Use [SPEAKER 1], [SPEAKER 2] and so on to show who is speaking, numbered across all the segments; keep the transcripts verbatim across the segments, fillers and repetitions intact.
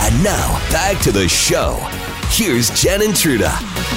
[SPEAKER 1] And now, back to the show. Here's Jen and Truda.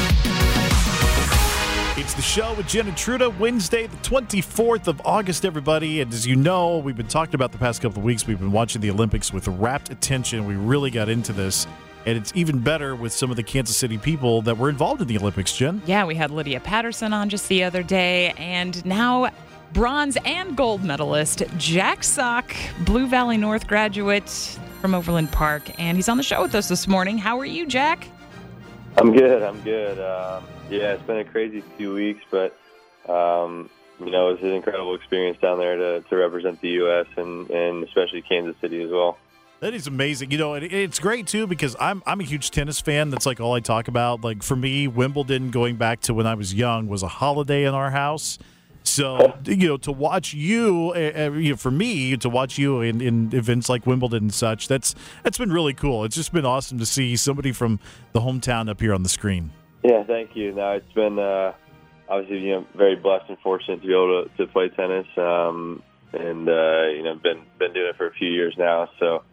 [SPEAKER 2] It's the show with Jen and Truda, Wednesday, the twenty-fourth of August, everybody. And as you know, we've been talking about the past couple of weeks, we've been watching the Olympics with rapt attention. We really got into this. And it's even better with some of the Kansas City people that were involved in the Olympics, Jen.
[SPEAKER 3] Yeah, we had Lydia Patterson on just the other day. And now bronze and gold medalist Jack Sock, Blue Valley North graduate from Overland Park. And he's on the show with us this morning. How are you, Jack?
[SPEAKER 4] I'm good. I'm good. Um, yeah, it's been a crazy few weeks, but, um, you know, it's an incredible experience down there to, to represent the U S and, and especially Kansas City as well.
[SPEAKER 2] That is amazing. You know, it, it's great, too, because I'm I'm a huge tennis fan. That's, like, all I talk about. Like, for me, Wimbledon, going back to when I was young, was a holiday in our house. So, you know, to watch you, uh, you know, for me, to watch you in, in events like Wimbledon and such, that's that's been really cool. It's just been awesome to see somebody from the hometown up here on the screen.
[SPEAKER 4] Yeah, thank you. No, it's been, uh, obviously, you know, very blessed and fortunate to be able to, to play tennis. Um, and, uh, you know, been been doing it for a few years now. So,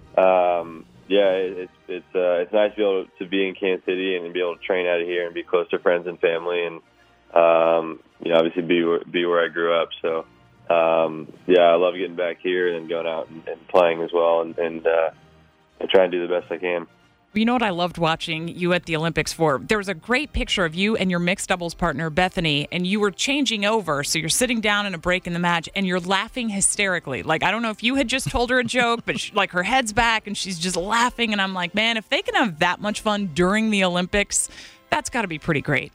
[SPEAKER 4] Um, yeah, it, it's it's uh, it's nice to be able to be in Kansas City and be able to train out of here and be close to friends and family, and um, you know, obviously be where, be where I grew up. So, um, yeah, I love getting back here and going out and, and playing as well, and, and uh, I try and do the best I can.
[SPEAKER 3] You know what I loved watching you at the Olympics for? There was a great picture of you and your mixed doubles partner, Bethany, and you were changing over. So you're sitting down in a break in the match, and you're laughing hysterically. Like, I don't know if you had just told her a joke, but she, like her head's back, and she's just laughing. And I'm like, man, if they can have that much fun during the Olympics, that's got to be pretty great.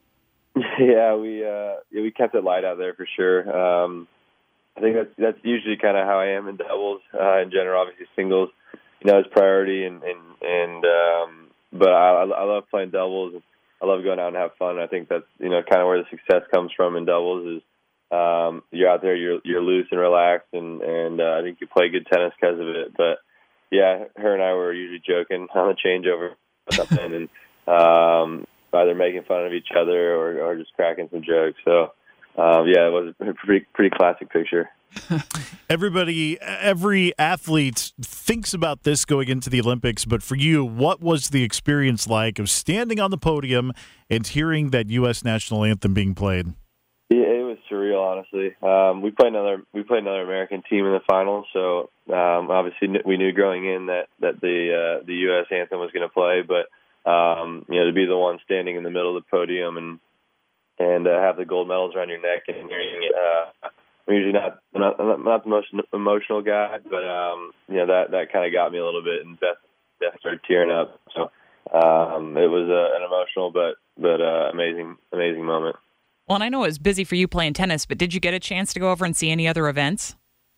[SPEAKER 4] Yeah, we uh, yeah, we kept it light out there for sure. Um, I think that's that's usually kind of how I am in doubles. Uh, in general, obviously singles, you know, is priority, and and, and um, but I, I love playing doubles. I love going out and have fun. I think that's, you know, kind of where the success comes from in doubles is um, you're out there, you're you're loose and relaxed, and and uh, I think you play good tennis because of it. But yeah, her and I were usually joking on the changeover or something, and um, either making fun of each other or, or just cracking some jokes. So um, yeah, it was a pretty pretty classic picture.
[SPEAKER 2] Everybody, every athlete thinks about this going into the Olympics, but for you, what was the experience like of standing on the podium and hearing that U S national anthem being played?
[SPEAKER 4] Yeah, it was surreal, honestly. Um, we played another we played another American team in the final, so um, obviously we knew going in that that the uh, the U S anthem was going to play, but um, you know, to be the one standing in the middle of the podium and and uh, have the gold medals around your neck and hearing it. Uh, I'm usually not not, not the most emotional guy, but um, you know, that that kind of got me a little bit, and Beth, Beth started tearing up. So um, it was uh, an emotional but but uh, amazing amazing moment.
[SPEAKER 3] Well, and I know it was busy for you playing tennis, but did you get a chance to go over and see any other events?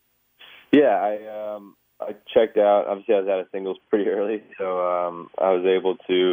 [SPEAKER 4] Yeah, I um, I checked out. Obviously, I was out of singles pretty early, so um, I was able to.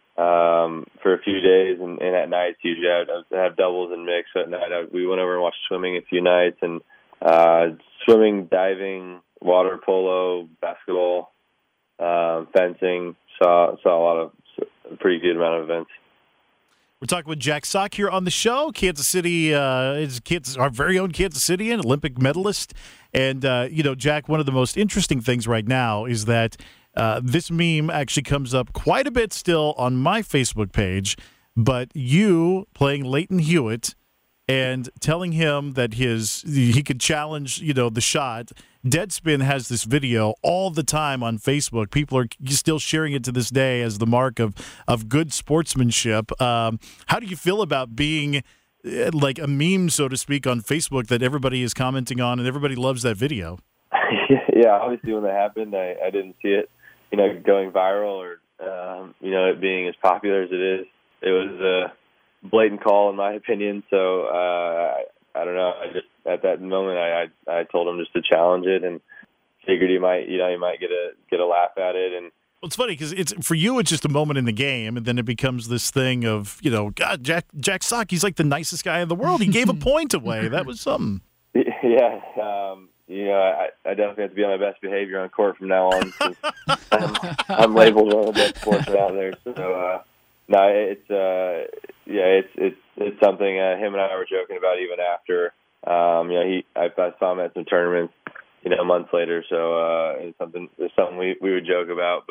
[SPEAKER 4] Um, for a few days, and, and at nights usually I would have doubles and mix. So at night I, we went over and watched swimming a few nights, and uh, swimming, diving, water polo, basketball, um, fencing. Saw saw a lot of a pretty good amount of events.
[SPEAKER 2] We're talking with Jack Sock here on the show. Kansas City uh, is Kansas, our very own Kansas Cityan, Olympic medalist, and uh, you know, Jack. One of the most interesting things right now is that. Uh, this meme actually comes up quite a bit still on my Facebook page, but you playing Leighton Hewitt and telling him that his he could challenge, you know, the shot. Deadspin has this video all the time on Facebook. People are still sharing it to this day as the mark of, of good sportsmanship. Um, how do you feel about being like a meme, so to speak, on Facebook that everybody is commenting on and everybody loves that video?
[SPEAKER 4] Yeah, obviously when that happened, I, I didn't see it, you know, going viral or, um, you know, it being as popular as it is. It was a blatant call, in my opinion. So, uh, I, I don't know. I just, at that moment, I, I, I told him just to challenge it and figured he might, you know, he might get a, get a laugh at it. And
[SPEAKER 2] well, it's funny because it's for you, it's just a moment in the game, and then it becomes this thing of, you know, God, Jack, Jack Sock, he's like the nicest guy in the world. He gave a point away. That was something.
[SPEAKER 4] Yeah. Um, You know, I, I definitely have to be on my best behavior on court from now on. I'm, I'm labeled one of the best sportsmen out there. So, uh, no, it's uh, yeah, it's it's it's something uh, him and I were joking about even after. Um, you know, he I, I saw him at some tournaments, you know, months later. So uh, it's something it's something we, we would joke about. But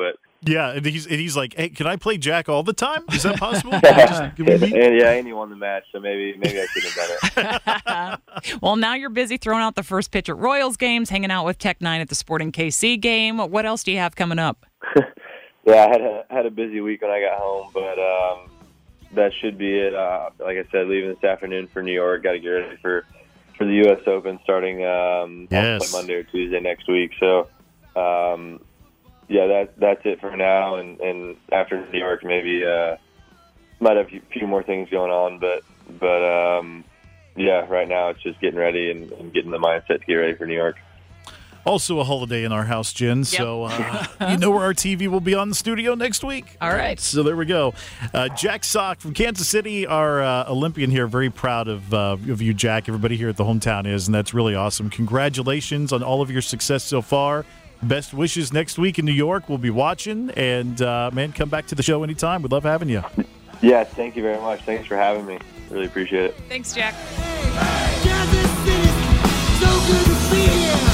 [SPEAKER 2] Yeah, and he's and he's like, hey, can I play Jack all the time? Is that possible? Just give me a beat?
[SPEAKER 4] And yeah, and he won the match, so maybe maybe I should have done it.
[SPEAKER 3] Well, now you're busy throwing out the first pitch at Royals games, hanging out with Tech Nine at the Sporting K C game. What else do you have coming up?
[SPEAKER 4] Yeah, I had a had a busy week when I got home, but um, that should be it. Uh, like I said, leaving this afternoon for New York. Got to get ready for, for the U S Open starting um,
[SPEAKER 2] yes.
[SPEAKER 4] Monday or Tuesday next week. So, um, yeah, that that's it for now. And, and after New York, maybe uh, might have a few more things going on, but but um, yeah, right now it's just getting ready and, and getting the mindset to get ready for New York.
[SPEAKER 2] Also a holiday in our house, Jen, yep. so uh, you know where our T V will be on the studio next week.
[SPEAKER 3] All right.
[SPEAKER 2] So there we go. Uh, Jack Sock from Kansas City, our uh, Olympian here. Very proud of, uh, of you, Jack. Everybody here at the hometown is, and that's really awesome. Congratulations on all of your success so far. Best wishes next week in New York. We'll be watching, and, uh, man, come back to the show anytime. We'd love having you.
[SPEAKER 4] Yeah, thank you very much. Thanks for having me. Really appreciate it.
[SPEAKER 3] Thanks, Jack.
[SPEAKER 5] Kansas City, so good to see you.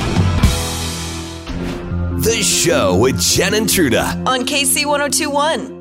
[SPEAKER 1] The Show with Jen and Truda
[SPEAKER 6] on K C one oh two one.